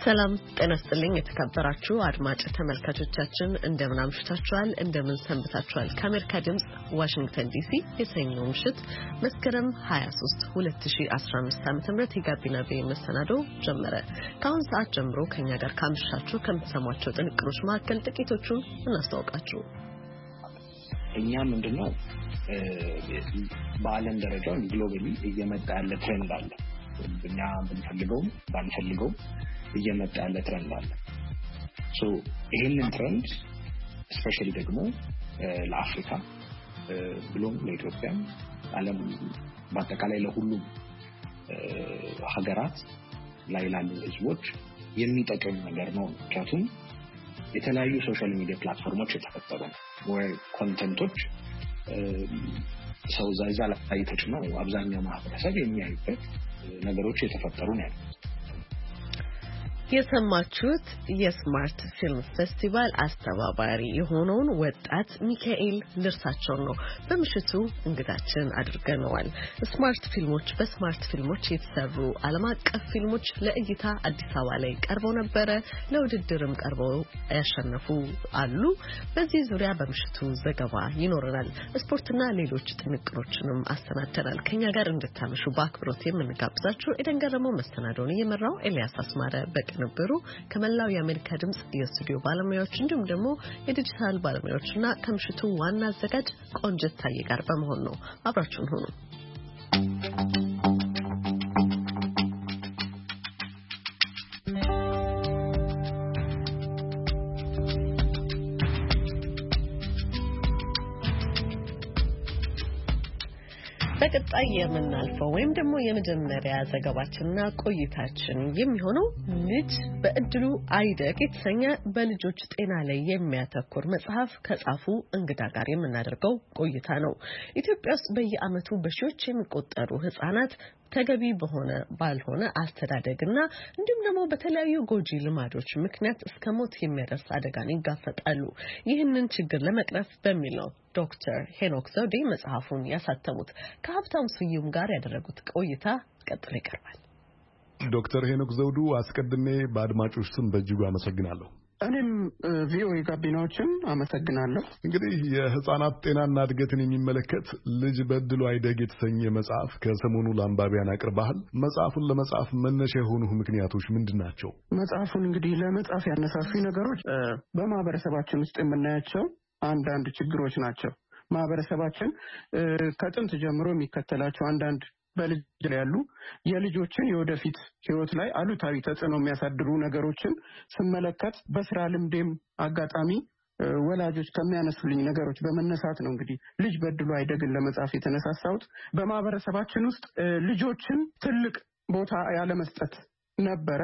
ሰላም ጤና ይስጥልኝ የተከበራችሁ አድማጭ ተመልካቾቻችን እንደምን አምሽታችኋል እንደምን ሰንብታችኋል ከአሜሪካ ድምጽ ዋሽንግተን ዲሲ የሰኞ ምሽት መስከረም 23 2015 ዓ.ም የጋቢና ቪኦኤ መሰናዶ ጀመረ። ከአሁን ሰዓት ጀምሮ ከኛ ጋር ካምሽታችሁ ከምትሰሟቸው ጥንቅሮች መካከል ጥቂቶቹን እናስተዋውቃችሁ። እኛ ምንድነው በዓለም ደረጃ ግሎባሊ እየመጣ ያለ ትሬንድ አለ። እኛ ባንፈልገው እየመጣ ያለ ትሬንድ አለ። ይሄንን ትሬንድ ስፔሻሊ ደግሞ ለአፍሪካ ብሎም ለኢትዮጵያ ዓለም በአጠቃላይ ለሁሉም ሀገራት ላይ ላሉ ህዝቦች የሚጠቅም ነገር ነው። ምክንያቱም የተለያዩ ሶሻል ሚዲያ ፕላትፎርሞች የተፈጠሩ ወይ ኮንቴንቶች ሰው ዛዛ ላይ ተጭነው አብዛኛው ማህበረሰብ የሚያዩበት ነገሮች የተፈጠሩ ነው። የሰማችሁት የስማርት ፊልም ፌስቲቫል አስተባባሪ የሆነውን ወጣት ሚካኤል ልርሳቸው ነው። በምሽቱ እንግዳችን አድርገነዋል። በስማርት ፊልሞች የተሰሩ ዓለም አቀፍ ፊልሞች ለእይታ አዲስ አበባ ላይ ቀርበው ነበረ። ለውድድርም ቀርበው ያሸነፉ አሉ። በዚህ ዙሪያ በምሽቱ ዘገባ ይኖረናል። ስፖርትና ሌሎች ጥንቅሮችንም አሰናድተናል። ከኛ ጋር እንድታመሹ በአክብሮት የምንጋብዛችሁ ኤደን ገረመው መሰናዶውን እየመራው ኤልያስ አስማረ ነበሩ ከመላው የአሜሪካ ድምጽ የስቱዲዮ ባለሙያዎች እንዲሁም ደግሞ የዲጂታል ባለሙያዎችና ከምሽቱ ዋና አዘጋጅ ቆንጅት ታዬ ጋር በመሆን ነው። አብራችሁን ሁኑ። በቀጣይ የምናልፈው ወይም ደግሞ የመጀመሪያ ዘገባችንና ቆይታችን የሚሆነው ልጅ በእድሉ አይደግ የተሰኘ በልጆች ጤና ላይ የሚያተኩር መጽሐፍ ከጻፉ እንግዳ ጋር የምናደርገው ቆይታ ነው። ኢትዮጵያ ውስጥ በየዓመቱ በሺዎች የሚቆጠሩ ህጻናት ተገቢ ባልሆነ አስተዳደግና እንዲሁም ደግሞ በተለያዩ ጎጂ ልማዶች ምክንያት እስከ ሞት የሚያደርስ አደጋን ይጋፈጣሉ። ይህንን ችግር ለመቅረፍ በሚል ነው ዶክተር ሄኖክ ዘውዴ መጽሐፉን ያሳተሙት። ከሀብታም ስዩም ጋር ያደረጉት ቆይታ ቀጥሎ ይቀርባል። ዶክተር ሄኖክ ዘውዱ አስቀድሜ በአድማጮች ስም በእጅጉ አመሰግናለሁ። እኔም ቪኦኤ ጋቢናዎችን አመሰግናለሁ። እንግዲህ የህፃናት ጤናና እድገትን የሚመለከት ልጅ በእድሉ አይደግ የተሰኘ መጽሐፍ ከሰሞኑ ለአንባቢያን አቅርበሃል። መጽሐፉን ለመጻፍ መነሻ የሆኑ ምክንያቶች ምንድን ናቸው? መጽሐፉን እንግዲህ ለመጻፍ ያነሳሱ ነገሮች በማህበረሰባችን ውስጥ የምናያቸው አንዳንድ ችግሮች ናቸው። ማህበረሰባችን ከጥንት ጀምሮ የሚከተላቸው አንዳንድ በልጅ ላይ ያሉ የልጆችን የወደፊት ህይወት ላይ አሉታዊ ተጽዕኖ የሚያሳድሩ ነገሮችን ስመለከት በስራ ልምዴም አጋጣሚ ወላጆች ከሚያነሱልኝ ነገሮች በመነሳት ነው እንግዲህ ልጅ በእድሉ አይደግን ለመጻፍ የተነሳሳሁት። በማህበረሰባችን ውስጥ ልጆችን ትልቅ ቦታ ያለመስጠት ነበረ።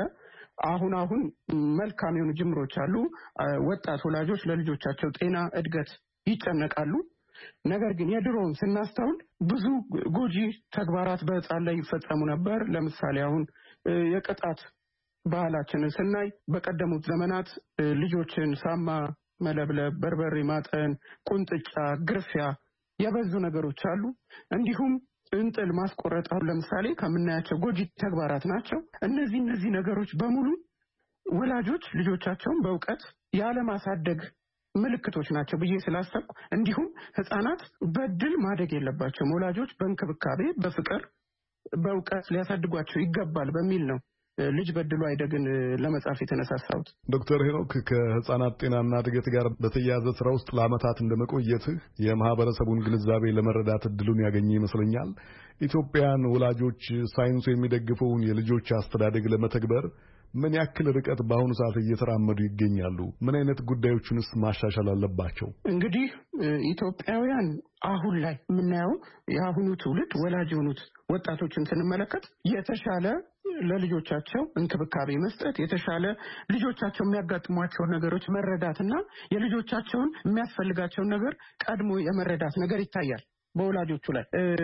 አሁን መልካም የሆኑ ጅምሮች አሉ። ወጣት ወላጆች ለልጆቻቸው ጤና እድገት ይጨነቃሉ። ነገር ግን የድሮውን ስናስተውል ብዙ ጎጂ ተግባራት በህፃን ላይ ይፈጸሙ ነበር። ለምሳሌ አሁን የቅጣት ባህላችንን ስናይ በቀደሙት ዘመናት ልጆችን ሳማ መለብለብ፣ በርበሬ ማጠን፣ ቁንጥጫ፣ ግርፊያ የበዙ ነገሮች አሉ። እንዲሁም እንጥል ማስቆረጥ ለምሳሌ ከምናያቸው ጎጂ ተግባራት ናቸው። እነዚህ ነገሮች በሙሉ ወላጆች ልጆቻቸውን በእውቀት ያለማሳደግ ምልክቶች ናቸው ብዬ ስላሰብኩ፣ እንዲሁም ህፃናት በእድል ማደግ የለባቸውም፣ ወላጆች በእንክብካቤ በፍቅር በእውቀት ሊያሳድጓቸው ይገባል በሚል ነው ልጅ በእድሉ አይደግን ለመጻፍ የተነሳሳሁት። ዶክተር ሄኖክ ከህፃናት ጤናና እድገት ጋር በተያያዘ ስራ ውስጥ ለዓመታት እንደመቆየትህ የማህበረሰቡን ግንዛቤ ለመረዳት እድሉን ያገኘ ይመስለኛል። ኢትዮጵያን ወላጆች ሳይንሱ የሚደግፈውን የልጆች አስተዳደግ ለመተግበር ምን ያክል ርቀት በአሁኑ ሰዓት እየተራመዱ ይገኛሉ? ምን አይነት ጉዳዮችንስ ማሻሻል አለባቸው? እንግዲህ ኢትዮጵያውያን አሁን ላይ የምናየው የአሁኑ ትውልድ ወላጅ የሆኑት ወጣቶችን ስንመለከት የተሻለ ለልጆቻቸው እንክብካቤ መስጠት፣ የተሻለ ልጆቻቸው የሚያጋጥሟቸውን ነገሮች መረዳትና የልጆቻቸውን የሚያስፈልጋቸውን ነገር ቀድሞ የመረዳት ነገር ይታያል። በወላጆቹ ላይ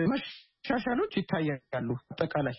መሻሻሎች ይታያሉ። አጠቃላይ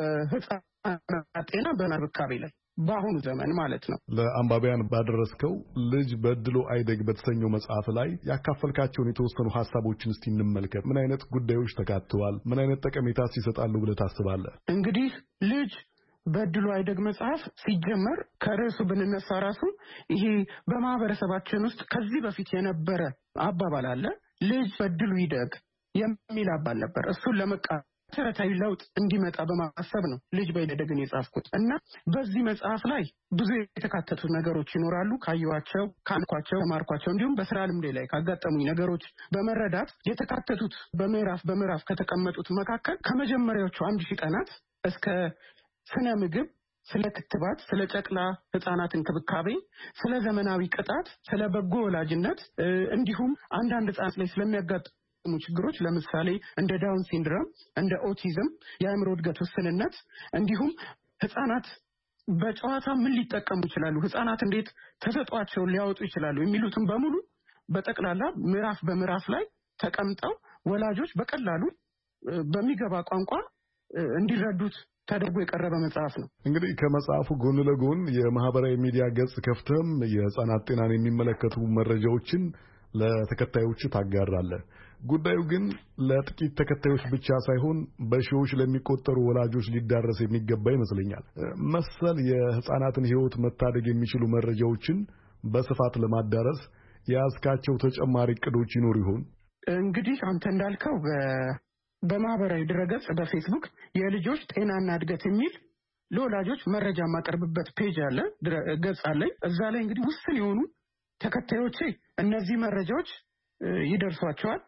በህፃናት ጤና በእንክብካቤ ላይ በአሁኑ ዘመን ማለት ነው። ለአንባቢያን ባደረስከው ልጅ በእድሉ አይደግ በተሰኘው መጽሐፍ ላይ ያካፈልካቸውን የተወሰኑ ሐሳቦችን እስቲ እንመልከት። ምን አይነት ጉዳዮች ተካተዋል? ምን አይነት ጠቀሜታስ ይሰጣሉ ብለህ ታስባለህ? እንግዲህ ልጅ በድሉ አይደግ መጽሐፍ ሲጀመር ከርዕሱ ብንነሳ ራሱ ይሄ በማህበረሰባችን ውስጥ ከዚህ በፊት የነበረ አባባል አለ። ልጅ በድሉ ይደግ የሚል አባል ነበር። እሱን መሰረታዊ ለውጥ እንዲመጣ በማሰብ ነው ልጅ በይደግን የጻፍኩት እና በዚህ መጽሐፍ ላይ ብዙ የተካተቱ ነገሮች ይኖራሉ። ካየኋቸው፣ ካንኳቸው፣ ተማርኳቸው እንዲሁም በስራ ልምዴ ላይ ካጋጠሙኝ ነገሮች በመረዳት የተካተቱት በምዕራፍ ከተቀመጡት መካከል ከመጀመሪያዎቹ 1000 ቀናት እስከ ስነ ምግብ፣ ስለ ክትባት፣ ስለ ጨቅላ ህፃናት እንክብካቤ፣ ስለ ዘመናዊ ቅጣት፣ ስለ በጎ ወላጅነት እንዲሁም አንዳንድ ህፃናት ላይ ስለሚያጋጥሙ ችግሮች ለምሳሌ እንደ ዳውን ሲንድሮም፣ እንደ ኦቲዝም፣ የአእምሮ እድገት ውስንነት እንዲሁም ህፃናት በጨዋታ ምን ሊጠቀሙ ይችላሉ፣ ህፃናት እንዴት ተሰጧቸውን ሊያወጡ ይችላሉ የሚሉትን በሙሉ በጠቅላላ ምዕራፍ ላይ ተቀምጠው ወላጆች በቀላሉ በሚገባ ቋንቋ እንዲረዱት ተደርጎ የቀረበ መጽሐፍ ነው። እንግዲህ ከመጽሐፉ ጎን ለጎን የማህበራዊ ሚዲያ ገጽ ከፍተም የህፃናት ጤናን የሚመለከቱ መረጃዎችን ለተከታዮች ታጋራለህ። ጉዳዩ ግን ለጥቂት ተከታዮች ብቻ ሳይሆን በሺዎች ለሚቆጠሩ ወላጆች ሊዳረስ የሚገባ ይመስለኛል። መሰል የህፃናትን ህይወት መታደግ የሚችሉ መረጃዎችን በስፋት ለማዳረስ የያዝካቸው ተጨማሪ እቅዶች ይኖሩ ይሆን? እንግዲህ አንተ እንዳልከው በማህበራዊ ድረገጽ በፌስቡክ የልጆች ጤናና እድገት የሚል ለወላጆች መረጃ የማቀርብበት ፔጅ አለ፣ ገጽ አለ። እዛ ላይ እንግዲህ ውስን የሆኑ ተከታዮቼ እነዚህ መረጃዎች ይደርሷቸዋል፣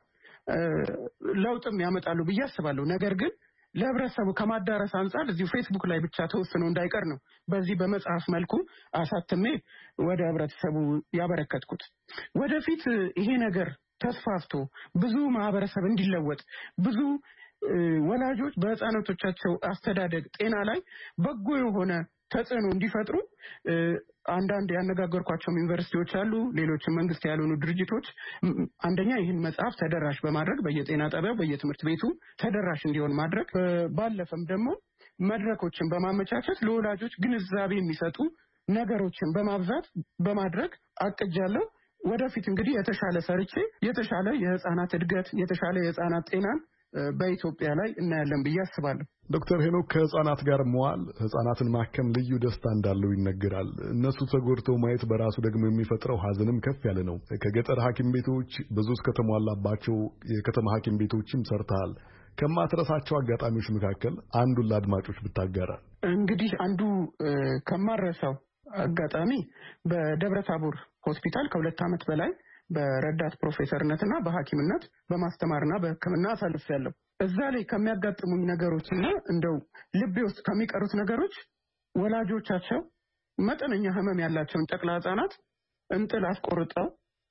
ለውጥም ያመጣሉ ብዬ አስባለሁ። ነገር ግን ለህብረተሰቡ ከማዳረስ አንጻር እዚሁ ፌስቡክ ላይ ብቻ ተወስኖ እንዳይቀር ነው በዚህ በመጽሐፍ መልኩ አሳትሜ ወደ ህብረተሰቡ ያበረከትኩት። ወደፊት ይሄ ነገር ተስፋፍቶ ብዙ ማህበረሰብ እንዲለወጥ ብዙ ወላጆች በህፃናቶቻቸው አስተዳደግ ጤና ላይ በጎ የሆነ ተጽዕኖ እንዲፈጥሩ አንዳንድ ያነጋገርኳቸው ዩኒቨርሲቲዎች አሉ፣ ሌሎችም መንግስት ያልሆኑ ድርጅቶች አንደኛ ይህን መጽሐፍ ተደራሽ በማድረግ በየጤና ጣቢያው በየትምህርት ቤቱ ተደራሽ እንዲሆን ማድረግ፣ ባለፈም ደግሞ መድረኮችን በማመቻቸት ለወላጆች ግንዛቤ የሚሰጡ ነገሮችን በማብዛት በማድረግ አቅጃለሁ። ወደፊት እንግዲህ የተሻለ ሰርቼ የተሻለ የህፃናት እድገት የተሻለ የህፃናት ጤናን በኢትዮጵያ ላይ እናያለን ብዬ አስባለሁ። ዶክተር ሄኖክ ከህፃናት ጋር መዋል ህፃናትን ማከም ልዩ ደስታ እንዳለው ይነገራል። እነሱ ተጎድተው ማየት በራሱ ደግሞ የሚፈጥረው ሀዘንም ከፍ ያለ ነው። ከገጠር ሐኪም ቤቶች ብዙ እስከተሟላባቸው የከተማ ሐኪም ቤቶችም ሰርተሃል። ከማትረሳቸው አጋጣሚዎች መካከል አንዱን ለአድማጮች ብታጋራ። እንግዲህ አንዱ ከማረሳው አጋጣሚ በደብረታቦር ሆስፒታል ከ2 ዓመት በላይ በረዳት ፕሮፌሰርነትና በሐኪምነት በማስተማርና በሕክምና አሳልፌያለሁ። እዛ ላይ ከሚያጋጥሙኝ ነገሮችና እንደው ልቤ ውስጥ ከሚቀሩት ነገሮች ወላጆቻቸው መጠነኛ ህመም ያላቸውን ጨቅላ ህጻናት እንጥል አስቆርጠው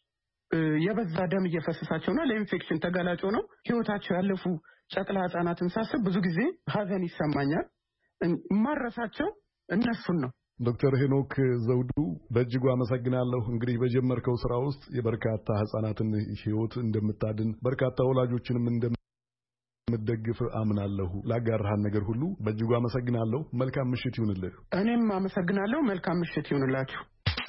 የበዛ ደም እየፈሰሳቸውና ለኢንፌክሽን ተጋላጭ ሆነው ህይወታቸው ያለፉ ጨቅላ ህጻናትን ሳስብ ብዙ ጊዜ ሀዘን ይሰማኛል። ማረሳቸው እነሱን ነው። ዶክተር ሄኖክ ዘውዱ በእጅጉ አመሰግናለሁ። እንግዲህ በጀመርከው ስራ ውስጥ የበርካታ ህጻናትን ህይወት እንደምታድን በርካታ ወላጆችንም እንደምትደግፍ አምናለሁ። ላጋራሃን ነገር ሁሉ በእጅጉ አመሰግናለሁ። መልካም ምሽት ይሁንልህ። እኔም አመሰግናለሁ። መልካም ምሽት ይሁንላችሁ።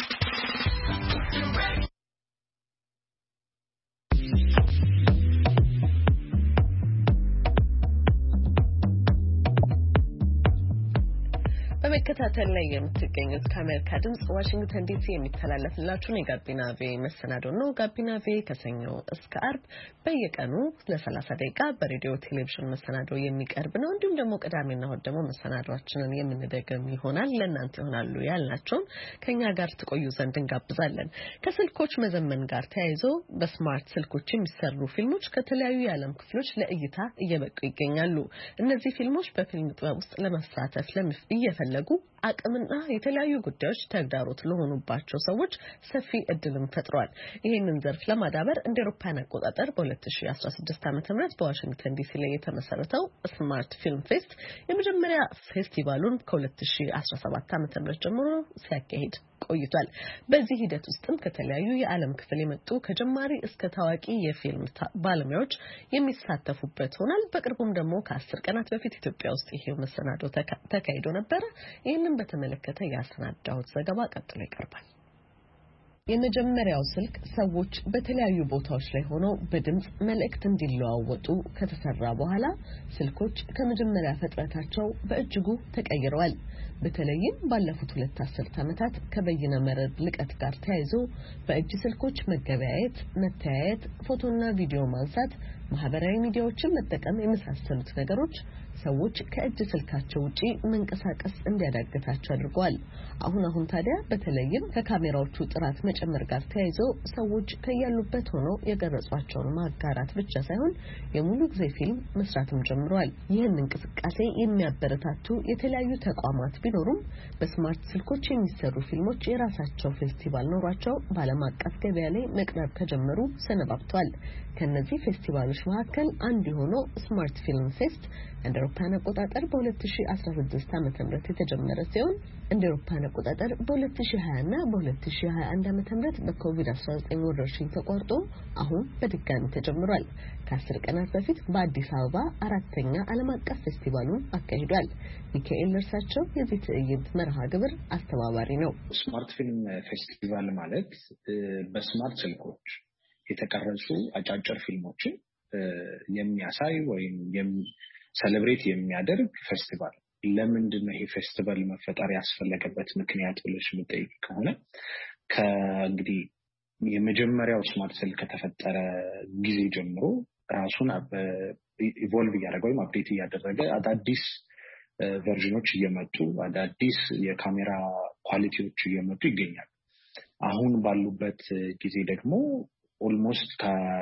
በመከታተል ላይ የምትገኙት ከአሜሪካ ድምጽ ዋሽንግተን ዲሲ የሚተላለፍላችሁን የጋቢና ቪ መሰናዶ ነው። ጋቢና ቪ ከሰኞ እስከ አርብ በየቀኑ ለ30 ደቂቃ በሬዲዮ ቴሌቪዥን መሰናዶ የሚቀርብ ነው። እንዲሁም ደግሞ ቅዳሜና እሁድ ደግሞ መሰናዶአችንን የምንደግም ይሆናል። ለእናንተ ይሆናሉ ያልናቸውን ከኛ ጋር ትቆዩ ዘንድ እንጋብዛለን። ከስልኮች መዘመን ጋር ተያይዞ በስማርት ስልኮች የሚሰሩ ፊልሞች ከተለያዩ የዓለም ክፍሎች ለእይታ እየበቁ ይገኛሉ። እነዚህ ፊልሞች በፊልም ጥበብ ውስጥ ለመሳተፍ እየፈለጉ አቅምና የተለያዩ ጉዳዮች ተግዳሮት ለሆኑባቸው ሰዎች ሰፊ እድልም ፈጥሯል። ይህንን ዘርፍ ለማዳበር እንደ አውሮፓውያን አቆጣጠር በ2016 ዓ.ም በዋሽንግተን ዲሲ ላይ የተመሰረተው ስማርት ፊልም ፌስት የመጀመሪያ ፌስቲቫሉን ከ2017 ዓ.ም ጀምሮ ሲያካሂድ ቆይቷል። በዚህ ሂደት ውስጥም ከተለያዩ የዓለም ክፍል የመጡ ከጀማሪ እስከ ታዋቂ የፊልም ባለሙያዎች የሚሳተፉበት ሆኗል። በቅርቡም ደግሞ ከ10 ቀናት በፊት ኢትዮጵያ ውስጥ ይሄው መሰናዶ ተካሂዶ ነበር። ይህንን በተመለከተ ያሰናዳሁት ዘገባ ቀጥሎ ይቀርባል። የመጀመሪያው ስልክ ሰዎች በተለያዩ ቦታዎች ላይ ሆነው በድምጽ መልእክት እንዲለዋወጡ ከተሰራ በኋላ ስልኮች ከመጀመሪያ ፍጥረታቸው በእጅጉ ተቀይረዋል። በተለይም ባለፉት 2 አስርት ዓመታት ከበይነ መረብ ልቀት ጋር ተያይዞ በእጅ ስልኮች መገበያየት፣ መተያየት፣ ፎቶና ቪዲዮ ማንሳት፣ ማህበራዊ ሚዲያዎችን መጠቀም የመሳሰሉት ነገሮች ሰዎች ከእጅ ስልካቸው ውጪ መንቀሳቀስ እንዲያዳግታቸው አድርጓል። አሁን ታዲያ በተለይም ከካሜራዎቹ ጥራት መጨመር ጋር ተያይዞ ሰዎች ከያሉበት ሆነው የቀረጿቸውን ማጋራት ብቻ ሳይሆን የሙሉ ጊዜ ፊልም መስራትም ጀምረዋል። ይህን እንቅስቃሴ የሚያበረታቱ የተለያዩ ተቋማት ቢኖሩም በስማርት ስልኮች የሚሰሩ ፊልሞች የራሳቸው ፌስቲቫል ኖሯቸው በዓለም አቀፍ ገበያ ላይ መቅረብ ከጀመሩ ሰነባብተዋል። ከነዚህ ፌስቲቫሎች መካከል አንዱ የሆነው ስማርት ፊልም ፌስት እንደ አውሮፓውያን አቆጣጠር በ2016 ዓ.ም የተጀመረ ሲሆን እንደ አውሮፓውያን አቆጣጠር በ2020 እና በ2021 ዓ.ም በኮቪድ-19 ወረርሽኝ ተቋርጦ አሁን በድጋሚ ተጀምሯል። ከ10 ቀናት በፊት በአዲስ አበባ 4ኛ ዓለም አቀፍ ፌስቲቫሉን አካሂዷል። ሚካኤል ለርሳቸው የዚህ ትዕይንት መርሃ ግብር አስተባባሪ ነው። ስማርት ፊልም ፌስቲቫል ማለት በስማርት ስልኮች የተቀረጹ አጫጭር ፊልሞችን የሚያሳይ ወይም ሴሌብሬት የሚያደርግ ፌስቲቫል። ለምንድን ነው ይሄ ፌስቲቫል መፈጠር ያስፈለገበት ምክንያት ብለሽ የምጠይቅ ከሆነ ከእንግዲህ የመጀመሪያው ስማርት ስልክ ከተፈጠረ ጊዜ ጀምሮ ራሱን ኢቮልቭ እያደረገ ወይም አፕዴት እያደረገ አዳዲስ ቨርዥኖች እየመጡ አዳዲስ የካሜራ ኳሊቲዎች እየመጡ ይገኛል። አሁን ባሉበት ጊዜ ደግሞ ኦልሞስት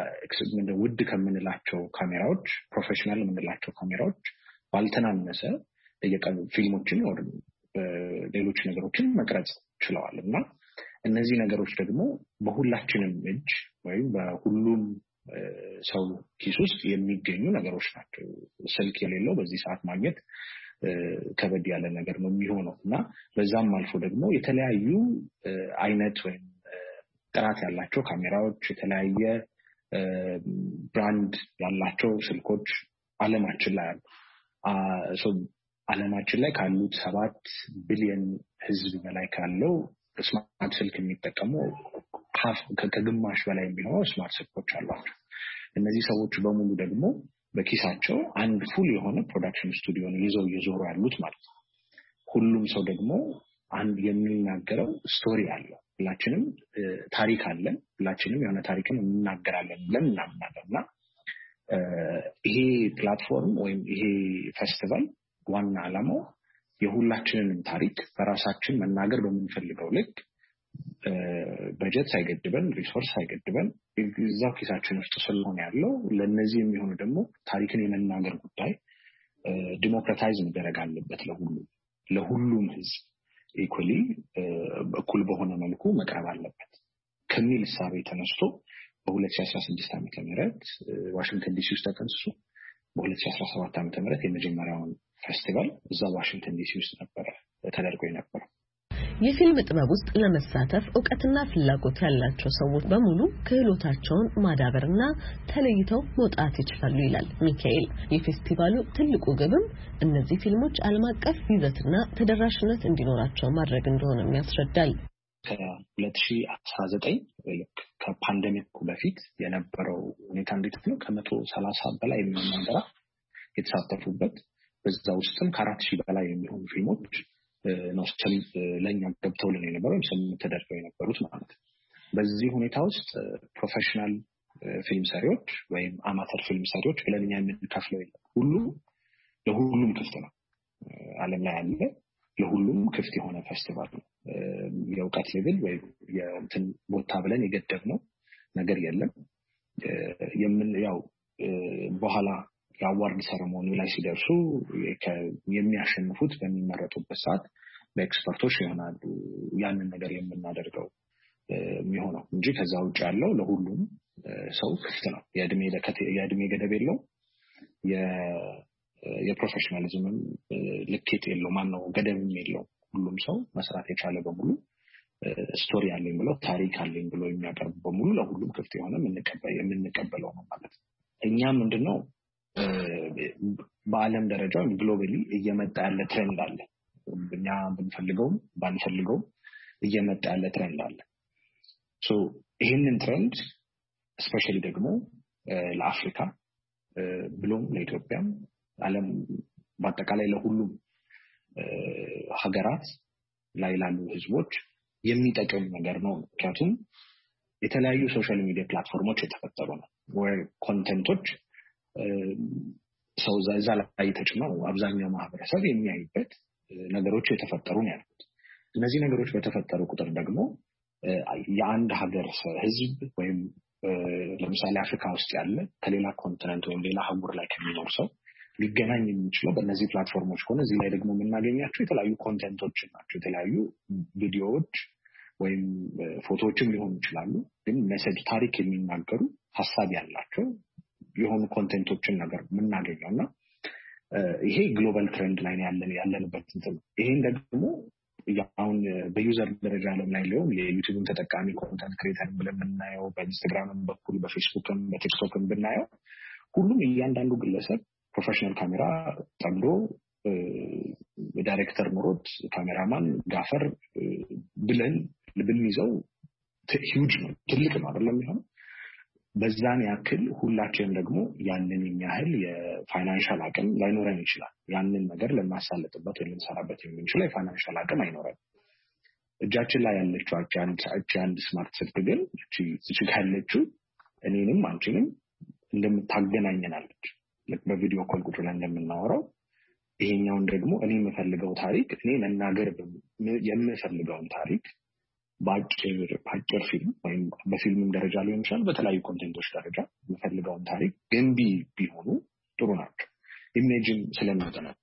ውድ ከምንላቸው ካሜራዎች ፕሮፌሽናል የምንላቸው ካሜራዎች ባልተናነሰ ፊልሞችን ወደ ሌሎች ነገሮችን መቅረጽ ችለዋል እና እነዚህ ነገሮች ደግሞ በሁላችንም እጅ ወይም በሁሉም ሰው ኪስ ውስጥ የሚገኙ ነገሮች ናቸው። ስልክ የሌለው በዚህ ሰዓት ማግኘት ከበድ ያለ ነገር ነው የሚሆነው እና በዛም አልፎ ደግሞ የተለያዩ አይነት ወይም ጥራት ያላቸው ካሜራዎች የተለያየ ብራንድ ያላቸው ስልኮች ዓለማችን ላይ አሉ። ዓለማችን ላይ ካሉት 7 ቢሊዮን ህዝብ በላይ ካለው ስማርት ስልክ የሚጠቀሙ ከግማሽ በላይ የሚሆነው ስማርት ስልኮች አሏቸው። እነዚህ ሰዎች በሙሉ ደግሞ በኪሳቸው አንድ ፉል የሆነ ፕሮዳክሽን ስቱዲዮን ይዘው እየዞሩ ያሉት ማለት ነው። ሁሉም ሰው ደግሞ አንድ የሚናገረው ስቶሪ አለ። ሁላችንም ታሪክ አለን። ሁላችንም የሆነ ታሪክን እናገራለን ብለን እናምናለንና ይሄ ፕላትፎርም ወይም ይሄ ፌስቲቫል ዋና ዓላማው የሁላችንንም ታሪክ በራሳችን መናገር በምንፈልገው ልክ በጀት ሳይገድበን ሪሶርስ ሳይገድበን እዛው ኪሳችን ውስጥ ስለሆነ ያለው ለነዚህ የሚሆኑ ደግሞ ታሪክን የመናገር ጉዳይ ዲሞክራታይዝ መደረግ አለበት። ለሁሉም ህዝብ ኢኩሊ እኩል በሆነ መልኩ መቅረብ አለበት ከሚል እሳቤ ተነስቶ በ2016 ዓ.ም ዋሽንግተን ዲሲ ውስጥ ተጠንስሶ በ2017 ዓ.ም የመጀመሪያውን ፌስቲቫል እዛ ዋሽንግተን ዲሲ ውስጥ ነበር ተደርጎ የነበረው። የፊልም ጥበብ ውስጥ ለመሳተፍ ዕውቀትና ፍላጎት ያላቸው ሰዎች በሙሉ ክህሎታቸውን ማዳበርና ተለይተው መውጣት ይችላሉ ይላል ሚካኤል። የፌስቲቫሉ ትልቁ ግብም እነዚህ ፊልሞች ዓለም አቀፍ ይዘትና ተደራሽነት እንዲኖራቸው ማድረግ እንደሆነ ያስረዳል። ከ2019 ከፓንደሚኩ በፊት የነበረው ሁኔታ እንዴት ነው? ከ130 በላይ የሚሆኑ ሀገራት የተሳተፉበት በዛ ውስጥም ከ4000 በላይ የሚሆኑ ፊልሞች ነው ለኛ ገብተውልን የነበረው ሰምተው ተደርገው የነበሩት ማለት ነው። በዚህ ሁኔታ ውስጥ ፕሮፌሽናል ፊልም ሰሪዎች ወይም አማተር ፊልም ሰሪዎች ብለኛ የምንከፍለው የለም። ለሁሉም ክፍት ነው። ዓለም ላይ ያለ ለሁሉም ክፍት የሆነ ፌስቲቫል ነው። የእውቀት ሌቭል ወይ የእንትን ቦታ ብለን የገደብነው ነገር የለም። በኋላ የአዋርድ ሰረሞኒ ላይ ሲደርሱ የሚያሸንፉት በሚመረጡበት ሰዓት በኤክስፐርቶች ይሆናሉ ያንን ነገር የምናደርገው የሚሆነው እንጂ ከዛ ውጭ ያለው ለሁሉም ሰው ክፍት ነው። የእድሜ ገደብ የለው። የፕሮፌሽናሊዝም ልኬት የለው። ማነው ገደብም የለው። ሁሉም ሰው መስራት የቻለ በሙሉ ስቶሪ አለኝ ብሎ ታሪክ አለኝ ብሎ የሚያቀርብ በሙሉ ለሁሉም ክፍት የሆነ የምንቀበለው ነው ማለት ነው። እኛ ምንድነው በዓለም ደረጃ ግሎባሊ እየመጣ ያለ ትሬንድ አለ። እኛ ብንፈልገውም ባንፈልገውም እየመጣ ያለ ትሬንድ አለ። ይህንን ትሬንድ ስፔሻሊ ደግሞ ለአፍሪካ ብሎም ለኢትዮጵያም ዓለም በአጠቃላይ ለሁሉም ሀገራት ላይ ላሉ ህዝቦች የሚጠቅም ነገር ነው። ምክንያቱም የተለያዩ ሶሻል ሚዲያ ፕላትፎርሞች የተፈጠሩ ነው ወይ ኮንቴንቶች ሰው እዛ ላይ ተጭነው አብዛኛው ማህበረሰብ የሚያይበት ነገሮች የተፈጠሩ ነው ያሉት። እነዚህ ነገሮች በተፈጠሩ ቁጥር ደግሞ የአንድ ሀገር ህዝብ ወይም ለምሳሌ አፍሪካ ውስጥ ያለ ከሌላ ኮንቲኔንት ወይም ሌላ አህጉር ላይ ከሚኖር ሰው ሊገናኝ የሚችለው በእነዚህ ፕላትፎርሞች ከሆነ እዚህ ላይ ደግሞ የምናገኛቸው የተለያዩ ኮንቴንቶች ናቸው። የተለያዩ ቪዲዮዎች ወይም ፎቶዎችም ሊሆኑ ይችላሉ። ግን ሜሴጅ ታሪክ የሚናገሩ ሀሳብ ያላቸው የሆኑ ኮንቴንቶችን ነገር የምናገኘውና ይሄ ግሎባል ትሬንድ ላይ ያለንበት እንትን ነው። ይሄን ደግሞ አሁን በዩዘር ደረጃ ዓለም ላይ ሊሆን የዩቲዩብን ተጠቃሚ ኮንተንት ክሬተር ብለን የምናየው በኢንስታግራምም በኩል በፌስቡክም በቲክቶክም ብናየው ሁሉም እያንዳንዱ ግለሰብ ፕሮፌሽናል ካሜራ ጠምዶ ዳይሬክተር ኖሮት ካሜራማን ጋፈር ብለን ብንይዘው ሂውጅ ነው፣ ትልቅ ነው አይደለም የሚሆነው። በዛን ያክል ሁላችንም ደግሞ ያንን የሚያህል የፋይናንሻል አቅም ላይኖረን ይችላል። ያንን ነገር ልናሳልጥበት ወይ ልንሰራበት የምንችለው የፋይናንሻል አቅም አይኖረን። እጃችን ላይ ያለችው አንድ ስማርት ስልክ ግን እቺ ካለችው እኔንም አንቺንም እንደምታገናኘናለች። በቪዲዮ ኮል ቁጭ ብለን እንደምናወራው ይሄኛውን ደግሞ እኔ የምፈልገው ታሪክ እኔ መናገር የምፈልገውን ታሪክ በአጭር ፊልም ወይም በፊልምም ደረጃ ሊሆን ይችላል በተለያዩ ኮንቴንቶች ደረጃ የምፈልገውን ታሪክ ገንቢ ቢሆኑ ጥሩ ናቸው። ኢሜጅን ስለሚገነባ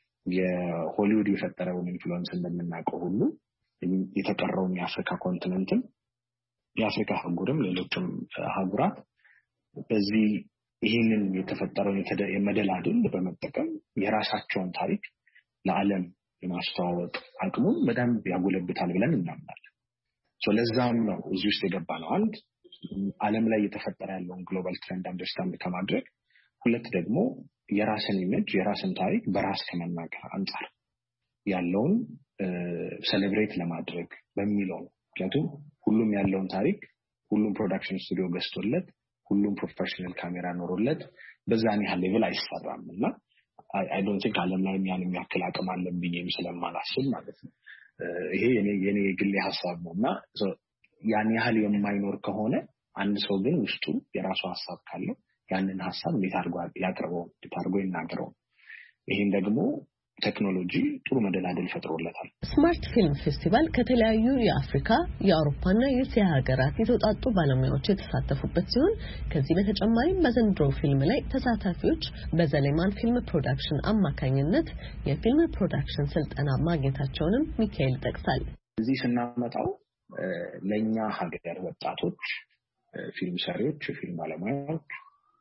የሆሊውድ የፈጠረውን ኢንፍሉዌንስ እንደምናውቀው ሁሉ የተቀረውን የአፍሪካ ኮንቲኔንትም የአፍሪካ አህጉርም ሌሎችም አህጉራት በዚህ ይህንን የተፈጠረውን የመደላድል በመጠቀም የራሳቸውን ታሪክ ለዓለም የማስተዋወቅ አቅሙን በደንብ ያጎለብታል ብለን እናምናለን። ለዛም ነው እዚህ ውስጥ የገባ ነው። አንድ ዓለም ላይ የተፈጠረ ያለውን ግሎባል ትሬንድ አንደርስታንድ ከማድረግ፣ ሁለት ደግሞ የራስን ኢሜጅ የራስን ታሪክ በራስ ከመናገር አንጻር ያለውን ሴሌብሬት ለማድረግ በሚለው ነው። ምክንያቱም ሁሉም ያለውን ታሪክ ሁሉም ፕሮዳክሽን ስቱዲዮ ገዝቶለት ሁሉም ፕሮፌሽናል ካሜራ ኖሮለት በዛን ያህል ሌቭል አይሰራም እና አይ ዶንት ቲንክ ዓለም ላይ ያን የሚያክል አቅም አለን ብዬም ስለማላስብ ማለት ነው። ይሄ የኔ የግሌ ሀሳብ ነውና ያን ያህል የማይኖር ከሆነ አንድ ሰው ግን ውስጡ የራሱ ሀሳብ ካለው ያንን ሀሳብ እንዴት አድርጎ ያቀርበው እንዴት አድርጎ ይናገረው። ይሄን ደግሞ ቴክኖሎጂ ጥሩ መደላደል ፈጥሮለታል። ስማርት ፊልም ፌስቲቫል ከተለያዩ የአፍሪካ፣ የአውሮፓና የእስያ ሀገራት የተውጣጡ ባለሙያዎች የተሳተፉበት ሲሆን ከዚህ በተጨማሪም በዘንድሮ ፊልም ላይ ተሳታፊዎች በዘሌማን ፊልም ፕሮዳክሽን አማካኝነት የፊልም ፕሮዳክሽን ስልጠና ማግኘታቸውንም ሚካኤል ይጠቅሳል። እዚህ ስናመጣው ለኛ ሀገር ወጣቶች ፊልም ሰሪዎች፣ ፊልም ባለሙያዎች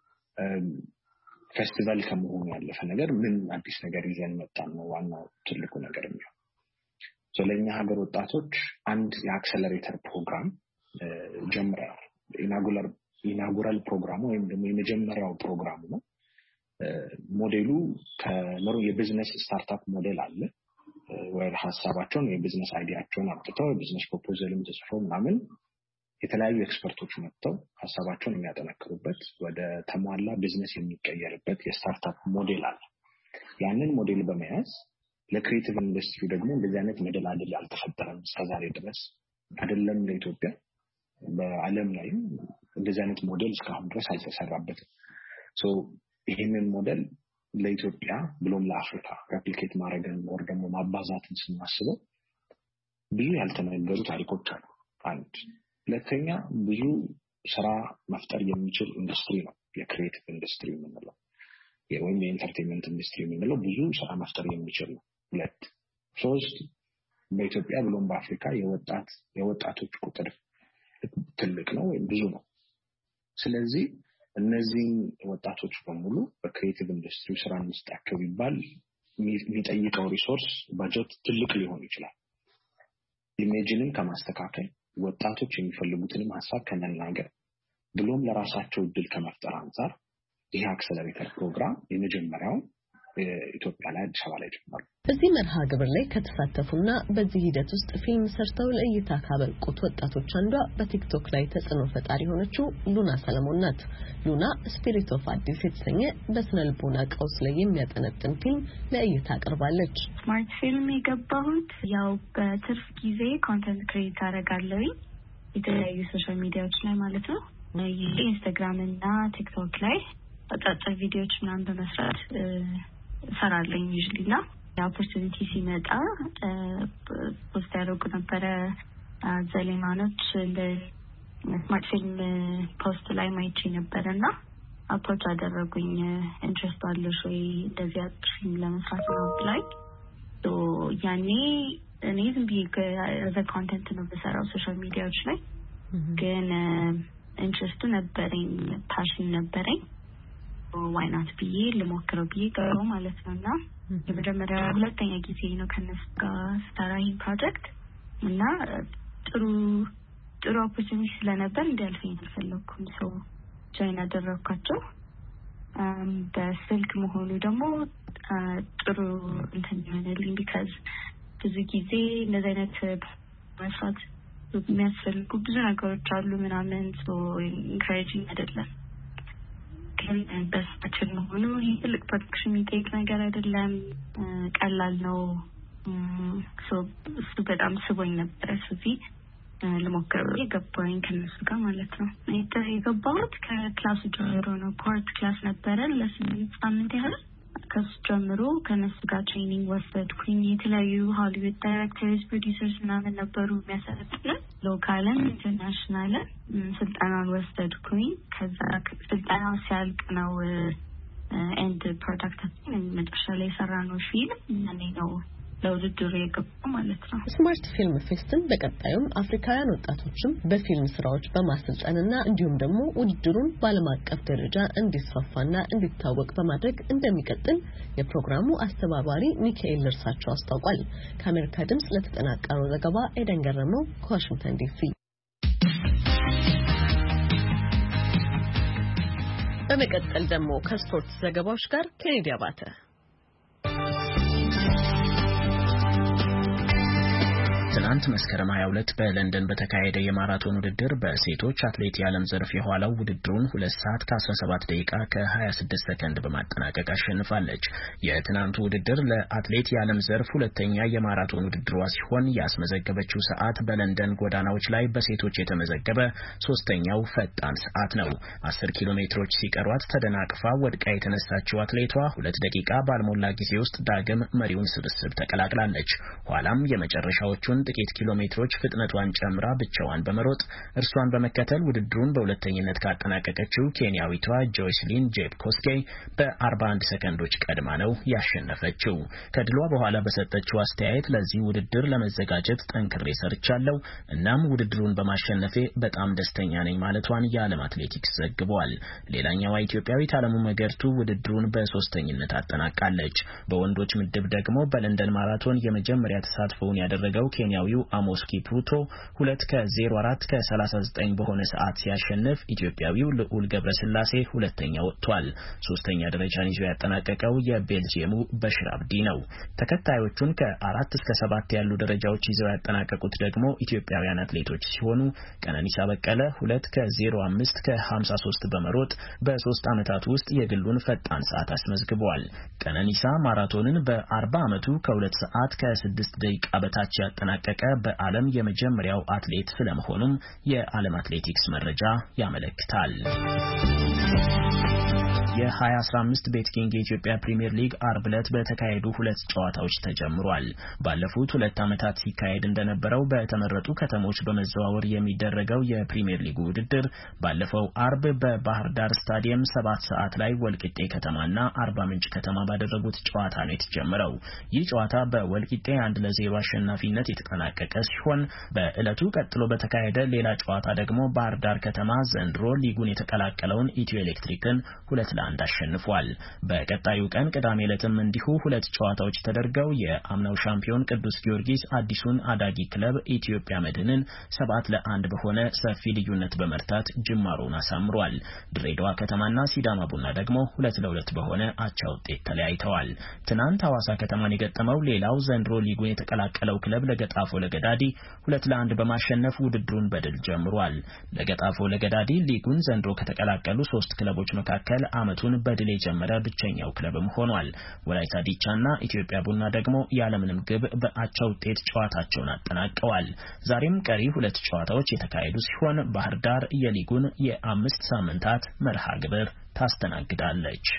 ፌስቲቫል ከመሆኑ ያለፈ ነገር ምን አዲስ ነገር ይዘን መጣን ነው ዋናው ትልቁ ነገር ነው። ለኛ ሀገር ወጣቶች አንድ የአክሰለሬተር ፕሮግራም ጀምረናል። ኢናጉራል ፕሮግራሙ ወይም ደግሞ የመጀመሪያው ፕሮግራሙ ነው። ሞዴሉ የቢዝነስ ስታርታፕ ሞዴል አለ ወይ ሐሳባቸውን የቢዝነስ አይዲያቸውን አውጥተው የቢዝነስ ፕሮፖዛልም ተጽፈው ምናምን የተለያዩ ኤክስፐርቶች መጥተው ሐሳባቸውን የሚያጠናክሩበት ወደ ተሟላ ቢዝነስ የሚቀየርበት የስታርታፕ ሞዴል አለ። ያንን ሞዴል በመያዝ ለክሪኤቲቭ ኢንዱስትሪ ደግሞ እንደዚህ አይነት መደላደል ያልተፈጠረም እስከዛሬ ድረስ አይደለም ለኢትዮጵያ በዓለም ላይ እንደዚህ አይነት ሞዴል እስካሁን ድረስ አልተሰራበትም። ይህንን ሞዴል ለኢትዮጵያ ብሎም ለአፍሪካ ሬፕሊኬት ማድረግን ወር ደግሞ ማባዛትን ስናስበው ብዙ ያልተነገሩ ታሪኮች አሉ። አንድ ሁለተኛ ብዙ ስራ መፍጠር የሚችል ኢንዱስትሪ ነው የክሪኤቲቭ ኢንዱስትሪ የምንለው ወይም የኢንተርቴይንመንት ኢንዱስትሪ የምንለው ብዙ ስራ መፍጠር የሚችል ነው። ሁለት ሶስት በኢትዮጵያ ብሎም በአፍሪካ የወጣቶች ቁጥር ትልቅ ነው ወይም ብዙ ነው። ስለዚህ እነዚህ ወጣቶች በሙሉ በክሪኤቲቭ ኢንዱስትሪ ስራ እንስጣቸው ቢባል የሚጠይቀው ሪሶርስ ባጀት ትልቅ ሊሆን ይችላል። ኢሜጅንን ከማስተካከል ወጣቶች የሚፈልጉትንም ሐሳብ ከመናገር ብሎም ለራሳቸው እድል ከመፍጠር አንፃር ይሄ አክሰለሬተር ፕሮግራም የመጀመሪያው ኢትዮጵያ ላይ አዲስ አበባ ላይ ጀመሩ። በዚህ መርሃ ግብር ላይ ከተሳተፉና በዚህ ሂደት ውስጥ ፊልም ሰርተው ለእይታ ካበቁት ወጣቶች አንዷ በቲክቶክ ላይ ተጽዕኖ ፈጣሪ ሆነችው ሉና ሰለሞን ናት። ሉና ስፒሪት ኦፍ አዲስ የተሰኘ በስነ ልቦና ቀውስ ላይ የሚያጠነጥን ፊልም ለእይታ አቅርባለች። ስማርት ፊልም የገባሁት ያው በትርፍ ጊዜ ኮንተንት ክሬት አደርጋለሁ የተለያዩ ሶሻል ሚዲያዎች ላይ ማለት ነው። ኢንስታግራም እና ቲክቶክ ላይ አጫጭር ቪዲዮዎች ምናምን በመስራት ሰራለኝ ይችላልና የኦፖርቹኒቲ ሲመጣ ፖስት ያደርጉ ነበረ። ዘሌማኖች ስማርት ፊልም ፖስት ላይ ማይቼ ነበርና አፕሮች አደረጉኝ። ኢንትረስት አለሽ ወይ እንደዚህ አፕሽን ለመስራት ነው ላይ ያኔ እኔ ዝም ብዬ ኮንተንት ነው በሰራው ሶሻል ሚዲያዎች ላይ ግን ኢንትረስቱ ነበረኝ፣ ፓሽን ነበረኝ። ዋይ ናት ብዬ ልሞክረው ብዬ ገባሁ ማለት ነውና የመጀመሪያ ሁለተኛ ጊዜ ነው ከነሱ ጋር ስታራ ይሄን ፕሮጀክት እና ጥሩ ኦፖርቹኒቲ ስለነበር እንዲያልፈኝ አልፈለኩም። ሰው ጆይን አደረኳቸው። በስልክ መሆኑ ደግሞ ጥሩ እንትን ይሆናልኝ ቢካዝ ብዙ ጊዜ እንደዚህ አይነት መስራት የሚያስፈልጉ ብዙ ነገሮች አሉ ምናምን ኢንካሬጂንግ አይደለም። ግን በስልክ መሆኑ ትልቅ ፕሮዳክሽን የሚጠይቅ ነገር አይደለም፣ ቀላል ነው። እሱ በጣም ስቦኝ ነበረ። ስለዚህ ልሞክረው የገባኝ ከነሱ ጋር ማለት ነው። የገባሁት ከክላሱ ጀምሮ ነው። ፖርት ክላስ ነበረ ለ8 ሳምንት ያህል። ከሱ ጀምሮ ከነሱ ጋር ትሬኒንግ ወሰድኩኝ። የተለያዩ ሆሊውድ ዳይሬክተርስ፣ ፕሮዲውሰርስ ምናምን ነበሩ የሚያሰለጥኑን። ሎካልን ኢንተርናሽናልን ስልጠናውን ወሰድኩኝ። ከዛ ስልጠናው ሲያልቅ ነው ኤንድ ፕሮዳክታችን መጨረሻ ላይ የሰራነው ፊልም ያኔ ነው ለውድድሩ የገባው ማለት ነው። ስማርት ፊልም ፌስትን በቀጣዩም አፍሪካውያን ወጣቶችም በፊልም ስራዎች በማሰልጠንና እንዲሁም ደግሞ ውድድሩን በዓለም አቀፍ ደረጃ እንዲስፋፋና እንዲታወቅ በማድረግ እንደሚቀጥል የፕሮግራሙ አስተባባሪ ሚካኤል ልርሳቸው አስታውቋል። ከአሜሪካ ድምጽ ለተጠናቀረው ዘገባ ኤደን ገረመው ከዋሽንግተን ዲሲ። በመቀጠል ደግሞ ከስፖርት ዘገባዎች ጋር ኬኔዲ አባተ። ትናንት መስከረም 22 በለንደን በተካሄደ የማራቶን ውድድር በሴቶች አትሌት የዓለም ዘርፍ የኋላው ውድድሩን 2 ሰዓት ከ17 ደቂቃ ከ26 ሰከንድ በማጠናቀቅ አሸንፋለች። የትናንቱ ውድድር ለአትሌት የዓለም ዘርፍ ሁለተኛ የማራቶን ውድድሯ ሲሆን ያስመዘገበችው ሰዓት በለንደን ጎዳናዎች ላይ በሴቶች የተመዘገበ ሶስተኛው ፈጣን ሰዓት ነው። 10 ኪሎ ሜትሮች ሲቀሯት ተደናቅፋ ወድቃ የተነሳችው አትሌቷ 2 ደቂቃ ባልሞላ ጊዜ ውስጥ ዳግም መሪውን ስብስብ ተቀላቅላለች። ኋላም የመጨረሻዎቹን ጥቂት ኪሎ ሜትሮች ፍጥነቷን ጨምራ ብቻዋን በመሮጥ እርሷን በመከተል ውድድሩን በሁለተኝነት ካጠናቀቀችው ኬንያዊቷ ጆይስሊን ጄፕኮስጌይ በ41 ሰከንዶች ቀድማ ነው ያሸነፈችው። ከድሏ በኋላ በሰጠችው አስተያየት ለዚህ ውድድር ለመዘጋጀት ጠንክሬ ሰርቻለሁ፣ እናም ውድድሩን በማሸነፌ በጣም ደስተኛ ነኝ ማለቷን የዓለም አትሌቲክስ ዘግቧል። ሌላኛዋ ኢትዮጵያዊት አለሙ መገርቱ ውድድሩን በሶስተኝነት አጠናቃለች። በወንዶች ምድብ ደግሞ በለንደን ማራቶን የመጀመሪያ ተሳትፎውን ያደረገው ኬንያዊው አሞስ ኪፕሩቶ 2 ከ04 ከ39 በሆነ ሰዓት ሲያሸንፍ ኢትዮጵያዊው ልዑል ገብረስላሴ ሁለተኛ ወጥቷል። ሶስተኛ ደረጃን ይዞ ያጠናቀቀው የቤልጂየሙ በሽር አብዲ ነው። ተከታዮቹን ከ4 እስከ 7 ያሉ ደረጃዎች ይዘው ያጠናቀቁት ደግሞ ኢትዮጵያውያን አትሌቶች ሲሆኑ ቀነኒሳ በቀለ 2 ከ05 ከ53 በመሮጥ በ3 ዓመታት ውስጥ የግሉን ፈጣን ሰዓት አስመዝግቧል። ቀነኒሳ ማራቶንን በ40 ዓመቱ ከ2 ሰዓት ከ6 ደቂቃ በታች ያጠናቀቀ በዓለም የመጀመሪያው አትሌት ስለመሆኑም የዓለም አትሌቲክስ መረጃ ያመለክታል። የ2015 ቤትኪንግ የኢትዮጵያ ፕሪሚየር ሊግ አርብ ዕለት በተካሄዱ 2 ጨዋታዎች ተጀምሯል። ባለፉት 2 ዓመታት ሲካሄድ እንደነበረው በተመረጡ ከተሞች በመዘዋወር የሚደረገው የፕሪሚየር ሊግ ውድድር ባለፈው አርብ በባህር ዳር ስታዲየም 7 ሰዓት ላይ ወልቂጤ ከተማና አርባ ምንጭ ከተማ ባደረጉት ጨዋታ ነው የተጀመረው። ይህ ጨዋታ በወልቂጤ 1-0 አሸናፊነት የተጠናቀቀ ሲሆን በዕለቱ ቀጥሎ በተካሄደ ሌላ ጨዋታ ደግሞ ባህር ዳር ከተማ ዘንድሮ ሊጉን የተቀላቀለውን ኢትዮ ኤሌክትሪክን 2-1 አሸንፏል። በቀጣዩ ቀን ቅዳሜ ዕለትም እንዲሁ ሁለት ጨዋታዎች ተደርገው የአምናው ሻምፒዮን ቅዱስ ጊዮርጊስ አዲሱን አዳጊ ክለብ ኢትዮጵያ መድንን 7-1 በሆነ ሰፊ ልዩነት በመርታት ጅማሮውን አሳምሯል። ድሬዳዋ ከተማና ሲዳማ ቡና ደግሞ 2-2 በሆነ አቻ ውጤት ተለያይተዋል። ትናንት ሐዋሳ ከተማን የገጠመው ሌላው ዘንድሮ ሊጉን የተቀላቀለው ክለብ ለገጣፎ ለገዳዲ 2-1 በማሸነፍ ውድድሩን በድል ጀምሯል። ለገጣፎ ለገዳዲ ሊጉን ዘንድሮ ከተቀላቀሉ 3 ክለቦች መካከል አመቱን በድል የጀመረ ብቸኛው ክለብም ሆኗል። ወላይታ ዲቻና ኢትዮጵያ ቡና ደግሞ ያለምንም ግብ በአቻ ውጤት ጨዋታቸውን አጠናቀዋል። ዛሬም ቀሪ 2 ጨዋታዎች የተካሄዱ ሲሆን ባህር ዳር የሊጉን የ5 ሳምንታት መርሃ ግብር ታስተናግዳለች።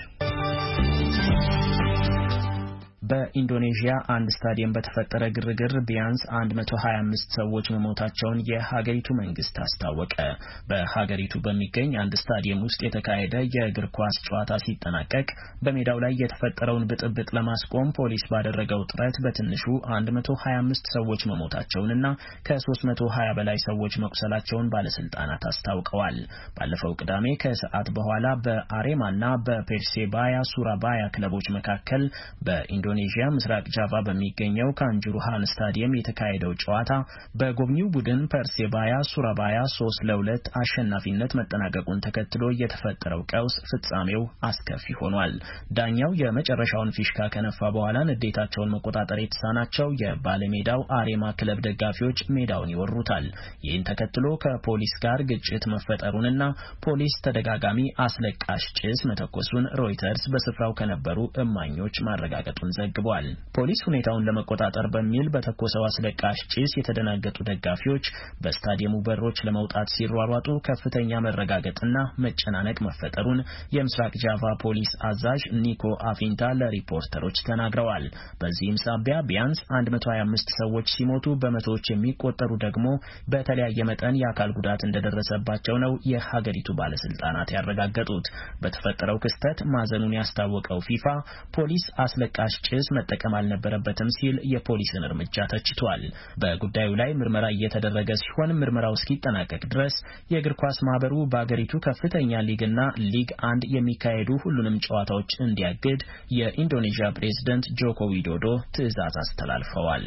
በኢንዶኔዥያ አንድ ስታዲየም በተፈጠረ ግርግር ቢያንስ 125 ሰዎች መሞታቸውን የሀገሪቱ መንግስት አስታወቀ። በሀገሪቱ በሚገኝ አንድ ስታዲየም ውስጥ የተካሄደ የእግር ኳስ ጨዋታ ሲጠናቀቅ በሜዳው ላይ የተፈጠረውን ብጥብጥ ለማስቆም ፖሊስ ባደረገው ጥረት በትንሹ 125 ሰዎች መሞታቸውንና ከ320 በላይ ሰዎች መቁሰላቸውን ባለስልጣናት አስታውቀዋል። ባለፈው ቅዳሜ ከሰዓት በኋላ በአሬማና በፔርሴባያ ሱራባያ ክለቦች መካከል በኢንዶኔዥያ ምስራቅ ጃቫ በሚገኘው ካንጁሩሃን ስታዲየም የተካሄደው ጨዋታ በጎብኚው ቡድን ፐርሴባያ ሱራባያ 3-2 አሸናፊነት መጠናቀቁን ተከትሎ የተፈጠረው ቀውስ ፍጻሜው አስከፊ ሆኗል። ዳኛው የመጨረሻውን ፊሽካ ከነፋ በኋላ ንዴታቸውን መቆጣጠር የተሳናቸው የባለሜዳው አሬማ ክለብ ደጋፊዎች ሜዳውን ይወሩታል። ይህን ተከትሎ ከፖሊስ ጋር ግጭት መፈጠሩንና ፖሊስ ተደጋጋሚ አስለቃሽ ጭስ መተኮሱን ሮይተርስ በስፍራው ከነበሩ እማኞች ማረጋገጡን ዘግቧል። ፖሊስ ሁኔታውን ለመቆጣጠር በሚል በተኮሰው አስለቃሽ ጭስ የተደናገጡ ደጋፊዎች በስታዲየሙ በሮች ለመውጣት ሲሯሯጡ ከፍተኛ መረጋገጥና መጨናነቅ መፈጠሩን የምስራቅ ጃቫ ፖሊስ አዛዥ ኒኮ አፊንታ ለሪፖርተሮች ተናግረዋል። በዚህም ሳቢያ ቢያንስ 125 ሰዎች ሲሞቱ በመቶዎች የሚቆጠሩ ደግሞ በተለያየ መጠን የአካል ጉዳት እንደደረሰባቸው ነው የሀገሪቱ ባለስልጣናት ያረጋገጡት። በተፈጠረው ክስተት ማዘኑን ያስታወቀው ፊፋ ፖሊስ አስለቃሽ ጭስ መጠቀም አልነበረበትም ሲል የፖሊስን እርምጃ ተችቷል። በጉዳዩ ላይ ምርመራ እየተደረገ ሲሆን ምርመራው እስኪጠናቀቅ ድረስ የእግር ኳስ ማህበሩ በአገሪቱ ከፍተኛ ሊግና ሊግ 1 የሚካሄዱ ሁሉንም ጨዋታዎች እንዲያግድ የኢንዶኔዥያ ፕሬዝዳንት ጆኮ ዊዶዶ ትዕዛዝ አስተላልፈዋል።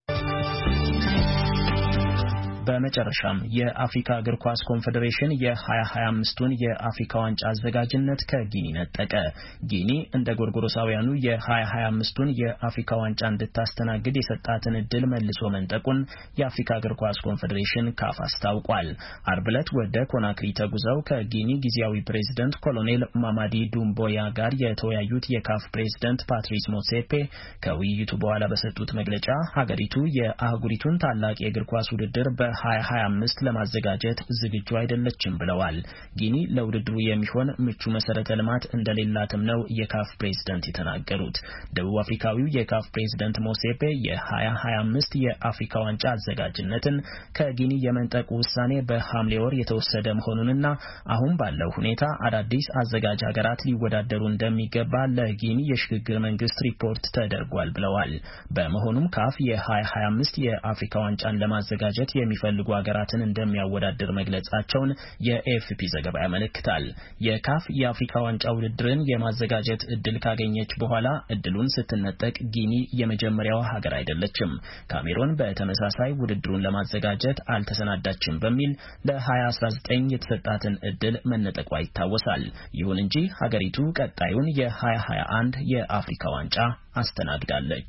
በመጨረሻም የአፍሪካ እግር ኳስ ኮንፌዴሬሽን የ2025ቱን የአፍሪካ ዋንጫ አዘጋጅነት ከጊኒ ነጠቀ። ጊኒ እንደ ጎርጎሮሳውያኑ የ2025ቱን የአፍሪካ ዋንጫ እንድታስተናግድ የሰጣትን እድል መልሶ መንጠቁን የአፍሪካ እግር ኳስ ኮንፌዴሬሽን ካፍ አስታውቋል። አርብ ዕለት ወደ ኮናክሪ ተጉዘው ከጊኒ ጊዜያዊ ፕሬዝዳንት ኮሎኔል ማማዲ ዱምቦያ ጋር የተወያዩት የካፍ ፕሬዝዳንት ፓትሪስ ሞሴፔ ከውይይቱ በኋላ በሰጡት መግለጫ ሀገሪቱ የአህጉሪቱን ታላቅ የእግር ኳስ ውድድር በ2025 ለማዘጋጀት ዝግጁ አይደለችም ብለዋል። ጊኒ ለውድድሩ የሚሆን ምቹ መሰረተ ልማት እንደሌላትም ነው የካፍ ፕሬዝዳንት የተናገሩት። ደቡብ አፍሪካዊው የካፍ ፕሬዝዳንት ሞሴፔ የ2025 የአፍሪካ ዋንጫ አዘጋጅነትን ከጊኒ የመንጠቁ ውሳኔ በሐምሌ ወር የተወሰደ መሆኑንና አሁን ባለው ሁኔታ አዳዲስ አዘጋጅ ሀገራት ሊወዳደሩ እንደሚገባ ለጊኒ የሽግግር መንግስት ሪፖርት ተደርጓል ብለዋል። በመሆኑም ካፍ የ2025 የአፍሪካ ዋንጫን ለማዘጋጀት የሚፈልጉ ሀገራትን እንደሚያወዳድር መግለጻቸውን የኤኤፍፒ ዘገባ ያመለክታል። የካፍ የአፍሪካ ዋንጫ ውድድርን የማዘጋጀት እድል ካገኘች በኋላ እድሉን ስትነጠቅ ጊኒ የመጀመሪያዋ ሀገር አይደለችም። ካሜሮን በተመሳሳይ ውድድሩን ለማዘጋጀት አልተሰናዳችም በሚል ለ2019 የተሰጣትን እድል መነጠቋ ይታወሳል። ይሁን እንጂ ሀገሪቱ ቀጣዩን የ2021 የአፍሪካ ዋንጫ አስተናግዳለች።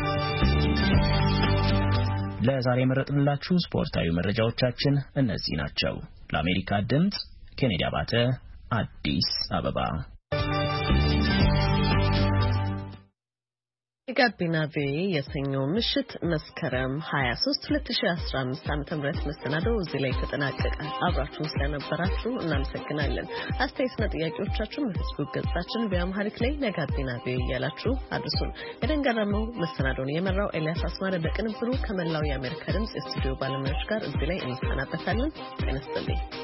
ለዛሬ መረጥንላችሁ ስፖርታዊ መረጃዎቻችን እነዚህ ናቸው። ለአሜሪካ ድምጽ ኬኔዲ አባተ አዲስ አበባ። የጋቢና ቪኦኤ የሰኞው ምሽት መስከረም 23 2015 ዓ.ም መሰናዶው እዚህ ላይ ተጠናቀቀ። አብራችሁን ስለነበራችሁ እናመሰግናለን። አስተያየትና ጥያቄዎቻችሁን በፌስቡክ ገጻችን በአምሃሪክ ላይ ለጋቢና ቪኦኤ እያላችሁ አድርሱን። የደንገረመው መሰናዶውን የመራው ኤልያስ አስማረ በቅንብሩ ከመላው የአሜሪካ ድምጽ የስቱዲዮ ባለሙያዎች ጋር እዚህ ላይ እንሰናበታለን። ጤና ይስጥልኝ።